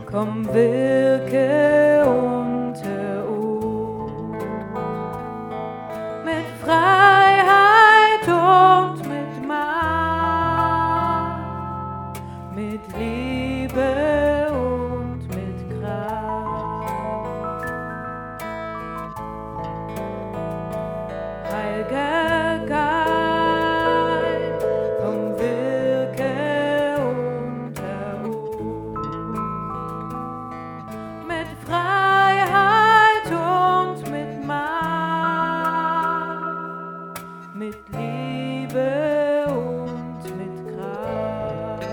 komm, wirke unter uns mit Freiheit und mit Macht, mit Liebe und mit Kraft. Heiliger Geist, komm, wirke unter uns mit Freiheit und mit Macht, mit Liebe und mit Kraft.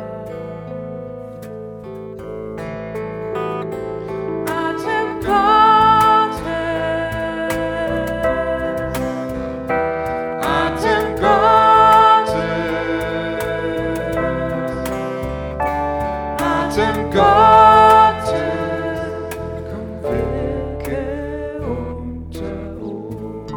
Atem Gottes, Atem Gottes, Atem Gottes, komm, wirke unter uns.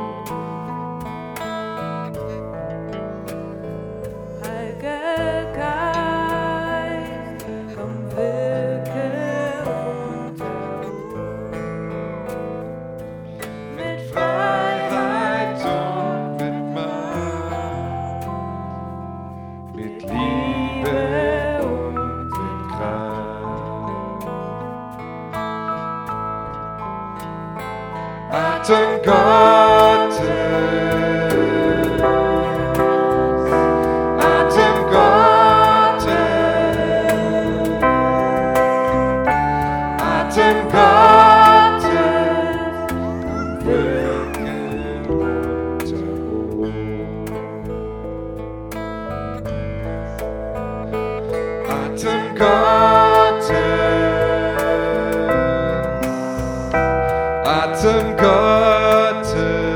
Heiliger Geist, komm, wirke unter uns mit Freiheit und mit Macht, mit Liebe und mit Kraft. Atem Gottes, Atem Gottes, Atem Gottes, komm, wirke unter uns. Atem Gottes, Atem Gottes,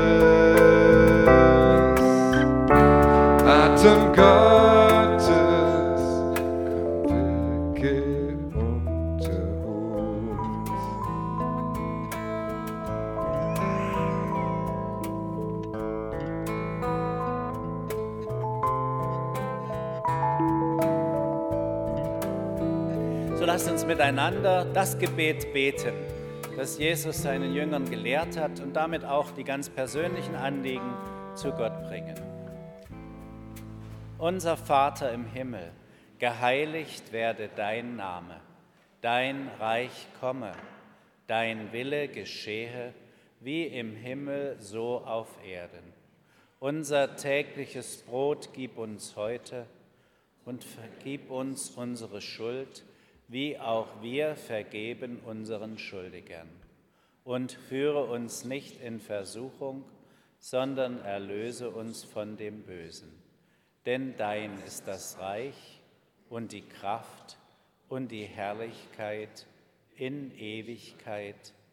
Atem Gottes, komm, wirke unter uns. So lasst uns miteinander das Gebet beten, das Jesus seinen Jüngern gelehrt hat und damit auch die ganz persönlichen Anliegen zu Gott bringen. Unser Vater im Himmel, geheiligt werde dein Name, dein Reich komme, dein Wille geschehe, wie im Himmel so auf Erden. Unser tägliches Brot gib uns heute und vergib uns unsere Schuld, wie auch wir vergeben unseren Schuldigern. Und führe uns nicht in Versuchung, sondern erlöse uns von dem Bösen. Denn dein ist das Reich und die Kraft und die Herrlichkeit in Ewigkeit.